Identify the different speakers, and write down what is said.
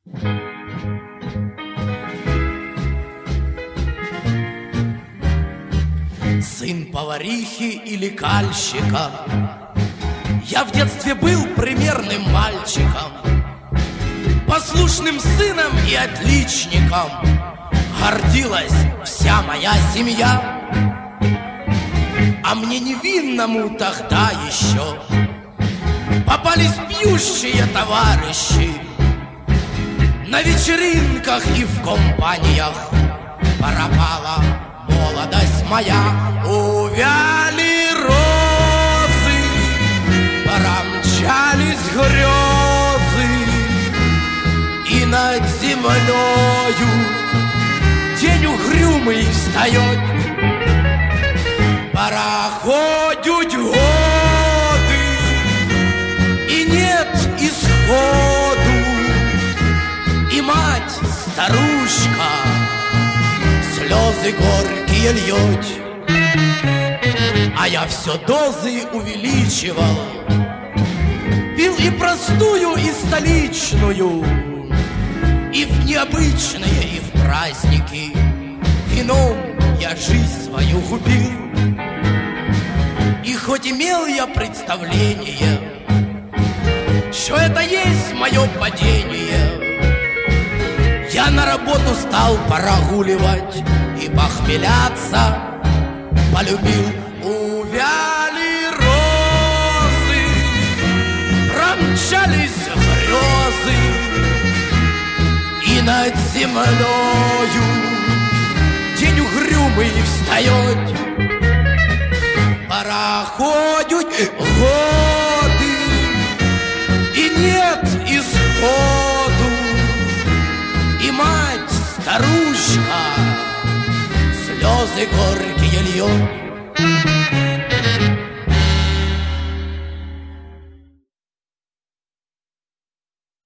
Speaker 1: Сын поварихи или кальщика, я в детстве был примерным мальчиком, послушным сыном и отличником. Гордилась вся моя семья, а мне невинному тогда еще попались пьющие товарищи. На вечеринках и в компаниях пропала молодость моя. Увяли розы, промчались грезы, и над землею день угрюмый встает. Проходят годы, и нет исходу, и мать, старушка, слезы горькие льет. А я все дозы увеличивал, пил и простую, и столичную, и в необычные, и в праздники. Вином я жизнь свою губил. И хоть имел я представление, что это есть мое падение, я на работу стал прогуливать и похмеляться полюбил. Увяли розы, промчались грезы, и над землею день угрюмый встает. Проходят годы, и нет исходу, и мать, старушка, слезы горькие льет.